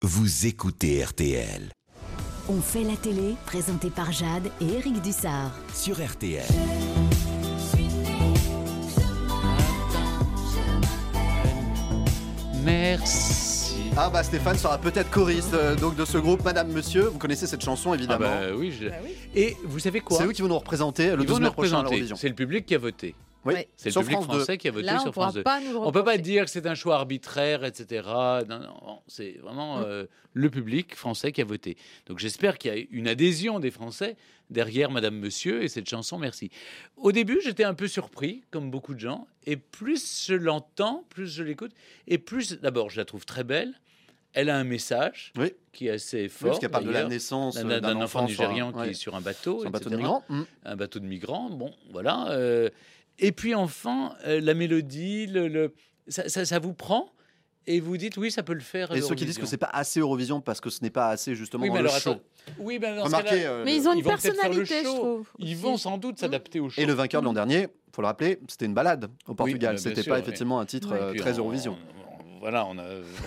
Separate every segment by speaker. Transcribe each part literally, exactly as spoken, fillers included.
Speaker 1: Vous écoutez R T L.
Speaker 2: On fait la télé, présenté par Jade et Eric Dussard.
Speaker 1: Sur R T L.
Speaker 3: Merci.
Speaker 4: Ah bah Stéphane sera peut-être choriste euh, donc de ce groupe Madame Monsieur. Vous connaissez cette chanson évidemment.
Speaker 3: Ah bah oui, je... Et vous savez quoi?
Speaker 4: C'est eux qui vont nous représenter le
Speaker 3: Ils
Speaker 4: douze
Speaker 3: vont
Speaker 4: mai
Speaker 3: nous
Speaker 4: prochain à
Speaker 3: représenter.
Speaker 4: l'Eurovision.
Speaker 3: C'est le public qui a voté.
Speaker 4: Oui,
Speaker 5: Ouais.
Speaker 3: C'est le
Speaker 4: sur
Speaker 3: public
Speaker 4: France deux.
Speaker 3: français qui a voté
Speaker 5: Là,
Speaker 3: sur
Speaker 5: on pourra
Speaker 3: France deux.
Speaker 5: pas nous
Speaker 3: On peut pas
Speaker 5: reprocher.
Speaker 3: dire que c'est un choix arbitraire, et cetera. Non, non, c'est vraiment euh, le public français qui a voté. Donc j'espère qu'il y a une adhésion des Français derrière Madame Monsieur et cette chanson. Merci. Au début, j'étais un peu surpris, comme beaucoup de gens, et plus je l'entends, plus je l'écoute, et plus, d'abord, je la trouve très belle. Elle a un message
Speaker 4: Oui.
Speaker 3: qui est assez
Speaker 4: Oui,
Speaker 3: fort.
Speaker 4: parce qu'elle parle de la
Speaker 3: d'ailleurs,
Speaker 4: naissance
Speaker 3: d'un,
Speaker 4: euh,
Speaker 3: d'un
Speaker 4: d'un
Speaker 3: enfant
Speaker 4: enfant
Speaker 3: nigérian
Speaker 4: sur un-
Speaker 3: qui
Speaker 4: ouais,
Speaker 3: est sur un bateau,
Speaker 4: sur un bateau de
Speaker 3: et cetera.
Speaker 4: migrants. Mm.
Speaker 3: Un bateau de migrants, bon, voilà. euh, et puis enfin, euh, la mélodie, le, le- ça, ça, ça vous prend et vous dites oui, ça peut le faire. à
Speaker 4: Et ceux qui disent que
Speaker 3: l'Eurovision.
Speaker 4: c'est pas assez Eurovision parce que ce n'est pas assez justement
Speaker 3: Oui, mais
Speaker 4: le
Speaker 3: alors
Speaker 4: show.
Speaker 3: attends. Oui, mais dans ce
Speaker 4: Remarquez,
Speaker 3: cas-là,
Speaker 4: euh,
Speaker 5: Mais ils ont une
Speaker 3: vont peut-être faire le
Speaker 5: personnalité, je
Speaker 3: show.
Speaker 5: trouve.
Speaker 3: Ils
Speaker 5: aussi.
Speaker 3: vont sans doute s'adapter au show.
Speaker 4: et le vainqueur de l'an dernier, faut le rappeler, c'était une balade au Portugal.
Speaker 3: euh, bien
Speaker 4: C'était
Speaker 3: sûr,
Speaker 4: pas
Speaker 3: oui.
Speaker 4: effectivement un titre
Speaker 5: Ouais.
Speaker 4: euh,
Speaker 3: Et puis
Speaker 4: très
Speaker 3: on-
Speaker 4: Eurovision.
Speaker 3: on- Voilà, on a.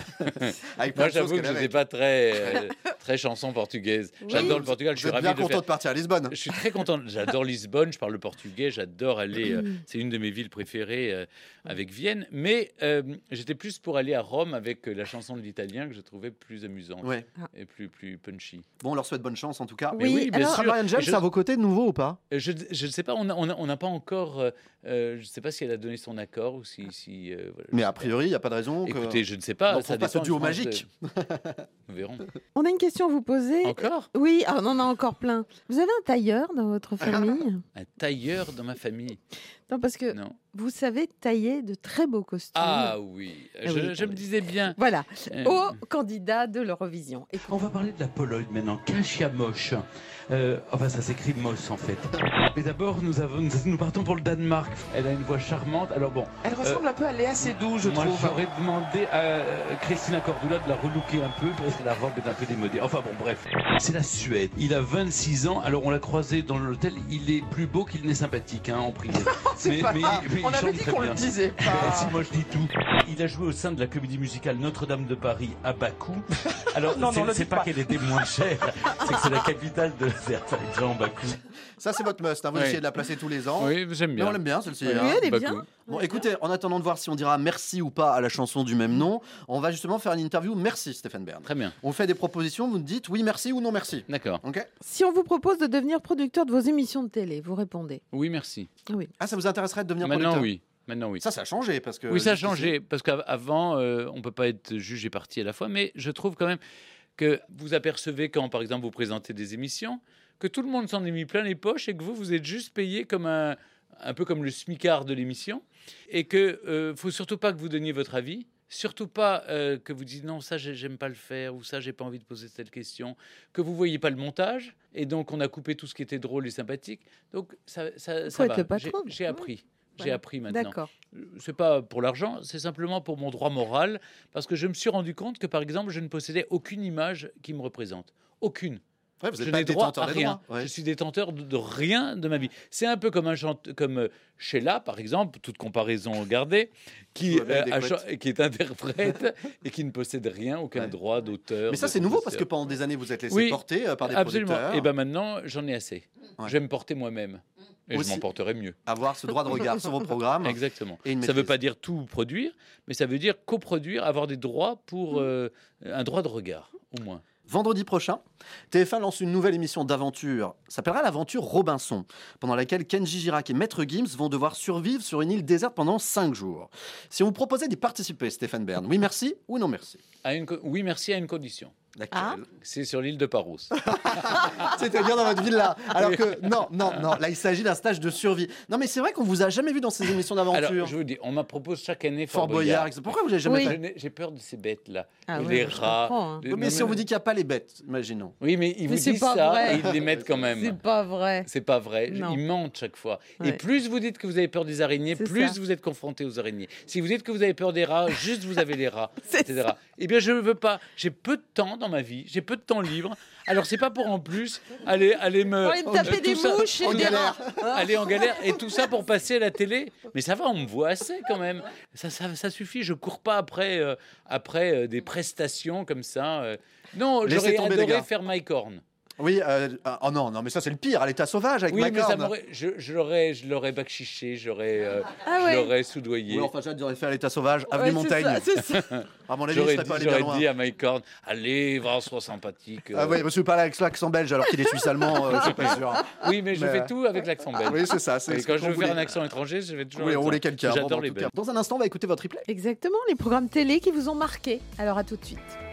Speaker 4: Avec plein
Speaker 3: Moi,
Speaker 4: de choses
Speaker 3: j'avoue que
Speaker 4: qu'elle
Speaker 3: je
Speaker 4: avait.
Speaker 3: n'étais pas très, euh, très chanson portugaise. J'adore le Portugal. Je
Speaker 4: Vous
Speaker 3: suis
Speaker 4: êtes bien
Speaker 3: ravi de
Speaker 4: content
Speaker 3: faire.
Speaker 4: de partir à Lisbonne.
Speaker 3: Je suis très content. J'adore Lisbonne. Je parle le portugais. J'adore aller. euh, c'est une de mes villes préférées euh, avec Vienne. Mais euh, j'étais plus pour aller à Rome avec euh, la chanson de l'italien que je trouvais plus amusante
Speaker 4: Ouais.
Speaker 3: et plus plus punchy.
Speaker 4: Bon, on leur souhaite bonne chance en tout cas.
Speaker 5: Oui,
Speaker 3: Mais oui, bien
Speaker 5: alors-
Speaker 4: Sera
Speaker 3: sûr.
Speaker 4: Marianne James
Speaker 3: Je-
Speaker 4: à vos côtés de nouveau ou pas?
Speaker 3: Euh, Je je ne sais pas. On n'a on a, on n'a pas encore. euh, euh, je ne sais pas si elle a donné son accord ou si. si euh, voilà, je
Speaker 4: Mais
Speaker 3: sais
Speaker 4: a priori, il n'y a pas de raison.
Speaker 3: pas.
Speaker 4: que-
Speaker 3: Écoutez, je ne sais pas.
Speaker 4: On
Speaker 3: ça
Speaker 4: trouve pas ce
Speaker 3: dépend,
Speaker 4: duo
Speaker 3: je pense,
Speaker 4: magique.
Speaker 3: de- Nous verrons.
Speaker 5: On a une question à vous poser.
Speaker 3: Encore
Speaker 5: Oui, ah, on en a encore plein. Vous avez un tailleur dans votre famille?
Speaker 3: un tailleur dans ma famille.
Speaker 5: Non, parce que
Speaker 3: Non.
Speaker 5: vous savez tailler de très beaux costumes.
Speaker 3: Ah oui.
Speaker 5: Ah
Speaker 3: Je,
Speaker 5: oui.
Speaker 3: je me disais bien.
Speaker 5: Voilà,
Speaker 3: Euh,
Speaker 5: au candidat de l'Eurovision. Et
Speaker 6: On va parler de la Pologne maintenant, Kasia-Mosz. Euh, enfin, ça s'écrit Moss en fait. Mais d'abord, nous, avons, nous, nous partons pour le Danemark. Elle a une voix charmante. Alors bon,
Speaker 7: Elle ressemble un peu à Léa Seydoux, je
Speaker 6: moi
Speaker 7: trouve.
Speaker 6: j'aurais demandé à euh, Christina Cordula de la relooker un peu parce que la robe est un peu démodée. Enfin bon, bref. C'est la Suède. Il a vingt-six ans. Alors on l'a croisé dans l'hôtel. Il est plus beau qu'il n'est sympathique en privé.
Speaker 7: C'est pas grave.
Speaker 6: mais
Speaker 7: On
Speaker 6: il
Speaker 7: avait
Speaker 6: chante
Speaker 7: dit
Speaker 6: très
Speaker 7: qu'on
Speaker 6: bien.
Speaker 7: le disait
Speaker 6: Si
Speaker 7: pas.
Speaker 6: moi je dis tout. Il a joué au sein de la comédie musicale Notre-Dame de Paris à Bakou. Alors
Speaker 7: Non, non,
Speaker 6: c'est
Speaker 7: le
Speaker 6: c'est
Speaker 7: dites
Speaker 6: pas,
Speaker 7: pas.
Speaker 6: qu'elle était moins chère, c'est que c'est la capitale de l'Azerbaïdjan, Bakou.
Speaker 4: Ça, c'est votre must. Hein. Vous
Speaker 3: Oui.
Speaker 4: essayez de la placer tous les ans.
Speaker 3: Oui, j'aime
Speaker 4: Mais
Speaker 3: bien.
Speaker 4: on l'aime bien, celle-ci.
Speaker 5: Oui,
Speaker 4: hein.
Speaker 5: elle est
Speaker 3: Bakou.
Speaker 5: bien.
Speaker 4: Bon, écoutez, en attendant de voir si on dira merci ou pas à la chanson du même nom, on va justement faire une interview. Merci, Stéphane Bern.
Speaker 3: Très bien.
Speaker 4: On fait des propositions, vous nous dites oui, merci ou non, merci.
Speaker 3: D'accord.
Speaker 4: Ok.
Speaker 5: Si on vous propose de devenir producteur de vos émissions de télé, vous répondez.
Speaker 3: Oui, merci.
Speaker 5: Oui.
Speaker 4: Ah, ça vous intéresserait de devenir
Speaker 3: Maintenant,
Speaker 4: producteur?
Speaker 3: oui. Maintenant, oui.
Speaker 4: Ça, ça a changé parce que.
Speaker 3: Oui, ça a
Speaker 4: jusqu'ici-
Speaker 3: changé. Parce qu'avant, euh, on ne peut pas être juge et parti à la fois. Mais je trouve quand même que vous apercevez quand, par exemple, vous présentez des émissions, que tout le monde s'en est mis plein les poches et que vous, vous êtes juste payé comme un, un peu comme le smicard de l'émission. Et qu'il ne faut surtout pas que vous donniez votre avis. Surtout pas euh, que vous dites non, ça j'ai- j'aime pas le faire ou ça j'ai pas envie de poser telle question, que vous voyez pas le montage et donc on a coupé tout ce qui était drôle et sympathique. Donc ça, ça, ça
Speaker 5: être
Speaker 3: va.
Speaker 5: le patron.
Speaker 3: J'ai- J'ai appris. J'ai
Speaker 5: Voilà.
Speaker 3: appris maintenant.
Speaker 5: D'accord.
Speaker 3: C'est pas pour l'argent, c'est simplement pour mon droit moral, parce que je me suis rendu compte que, par exemple, je ne possédais aucune image qui me représente. Aucune.
Speaker 4: Ouais, vous
Speaker 3: Je
Speaker 4: n'êtes pas
Speaker 3: n'ai droit
Speaker 4: détenteur
Speaker 3: à
Speaker 4: des
Speaker 3: rien.
Speaker 4: droits. Ouais.
Speaker 3: Je suis détenteur de, de rien de ma vie. C'est un peu comme un chante, comme euh, Sheila, par exemple, toute comparaison gardée, qui,
Speaker 4: Joue avec des
Speaker 3: euh, a
Speaker 4: couettes.
Speaker 3: chan- qui est interprète et qui ne possède rien, aucun
Speaker 4: Ouais.
Speaker 3: droit d'auteur.
Speaker 4: Mais ça,
Speaker 3: de
Speaker 4: c'est nouveau parce que
Speaker 3: compositeur.
Speaker 4: pendant des années, vous êtes laissé
Speaker 3: Oui,
Speaker 4: porter euh, par des
Speaker 3: Absolument.
Speaker 4: producteurs.
Speaker 3: Et ben maintenant, j'en ai assez.
Speaker 4: Ouais.
Speaker 3: Je vais me porter moi-même. Et
Speaker 4: Aussi.
Speaker 3: je m'en porterai mieux.
Speaker 4: Avoir ce droit de regard sur vos programmes.
Speaker 3: Exactement.
Speaker 4: Et une
Speaker 3: Ça ne veut
Speaker 4: maîtrise.
Speaker 3: pas dire tout produire, mais ça veut dire coproduire, avoir des droits pour euh, un droit de regard, au moins.
Speaker 4: Vendredi prochain, T F un lance une nouvelle émission d'aventure. Ça s'appellera l'aventure Robinson, pendant laquelle Kenji Girac et Maître Gims vont devoir survivre sur une île déserte pendant cinq jours. Si on vous proposait d'y participer, Stéphane Bern, oui merci ou non merci?
Speaker 3: À une co- oui, merci à une condition.
Speaker 4: Laquelle?
Speaker 5: Ah.
Speaker 3: C'est sur l'île de Paros.
Speaker 4: C'est-à-dire dans votre villa. Alors que non, non, non, là il s'agit d'un stage de survie. Non mais c'est vrai qu'on vous a jamais vu dans ces émissions
Speaker 3: Alors,
Speaker 4: d'aventure.
Speaker 3: je vous dis, on m'a proposé chaque année
Speaker 4: Fort
Speaker 3: Fort,
Speaker 4: Boyard,
Speaker 3: Boyard.
Speaker 4: et cetera. Pourquoi vous l'avez jamais
Speaker 5: Oui.
Speaker 3: Je
Speaker 4: fait?
Speaker 3: n'ai- J'ai peur de ces bêtes-là.
Speaker 5: Ah
Speaker 3: Et
Speaker 5: ouais,
Speaker 3: les
Speaker 5: je
Speaker 3: rats.
Speaker 5: comprends, hein.
Speaker 3: les-
Speaker 4: Mais
Speaker 3: non,
Speaker 4: si on vous dit qu'il n'y a pas les bêtes, imaginons.
Speaker 3: Oui, mais ils
Speaker 5: Mais
Speaker 3: vous
Speaker 5: c'est
Speaker 3: disent
Speaker 5: pas
Speaker 3: ça
Speaker 5: vrai.
Speaker 3: et ils les mettent quand
Speaker 5: C'est
Speaker 3: même.
Speaker 5: pas vrai.
Speaker 3: C'est pas vrai.
Speaker 5: Non.
Speaker 3: Ils mentent chaque fois.
Speaker 5: Ouais.
Speaker 3: Et plus vous dites que vous avez peur des araignées,
Speaker 5: C'est
Speaker 3: plus
Speaker 5: ça.
Speaker 3: vous êtes confronté aux araignées. Si vous dites que vous avez peur des rats, juste vous avez les rats,
Speaker 5: C'est
Speaker 3: et cetera. Eh bien, je ne veux pas. J'ai peu de temps dans dans ma vie. J'ai peu de temps libre. Alors, c'est pas pour en plus aller, aller me.
Speaker 5: Pour aller me taper
Speaker 3: euh,
Speaker 5: des
Speaker 3: tout ça-
Speaker 5: mouches et
Speaker 3: en
Speaker 5: des
Speaker 3: galère.
Speaker 5: rats.
Speaker 3: Aller en galère. Et tout ça pour passer à la télé. Mais ça va, on me voit assez quand même. Ça, ça, ça suffit. Je cours pas après, euh, après euh, des prestations comme ça. euh. Non,
Speaker 4: Laissez
Speaker 3: j'aurais
Speaker 4: tomber, les
Speaker 3: adoré
Speaker 4: gars.
Speaker 3: faire Mike Horn.
Speaker 4: Oui, euh, ah, oh non, non, mais ça c'est le pire, à l'état sauvage avec
Speaker 3: Oui,
Speaker 4: Mike
Speaker 3: mais ça
Speaker 4: Horn.
Speaker 3: m'aurait, je, je l'aurais, je l'aurais bakchiché, j'aurais, euh,
Speaker 5: Ah
Speaker 3: je
Speaker 5: ouais.
Speaker 3: l'aurais soudoyé.
Speaker 4: Oui, enfin, Jade aurait fait à l'état sauvage, avenue
Speaker 5: Ouais,
Speaker 4: Montaigne.
Speaker 5: c'est ça, c'est ça.
Speaker 4: À mon avis, il
Speaker 3: J'aurais
Speaker 4: serait
Speaker 3: dit,
Speaker 4: pas allé bien
Speaker 3: j'aurais
Speaker 4: loin.
Speaker 3: dit à Mike Horn, allez, va, sois sympathique.
Speaker 4: Ah oui, monsieur parle avec l'accent belge alors qu'il est suisse-allemand, euh, je suis pas sûr.
Speaker 3: Oui, mais je
Speaker 4: Mais-
Speaker 3: fais tout avec l'accent belge.
Speaker 4: Oui, c'est ça. C'est
Speaker 3: Et
Speaker 4: ce
Speaker 3: quand
Speaker 4: qu'on
Speaker 3: je veux
Speaker 4: voulait.
Speaker 3: faire un accent étranger, je vais toujours.
Speaker 4: Oui, on
Speaker 3: l'accent.
Speaker 4: voulait quelqu'un.
Speaker 3: J'adore
Speaker 4: Bon, en
Speaker 3: les
Speaker 4: tout
Speaker 3: Belges.
Speaker 4: cas. Dans un instant, on va écouter votre replay.
Speaker 5: Exactement, les programmes télé qui vous ont marqué. Alors à tout de suite.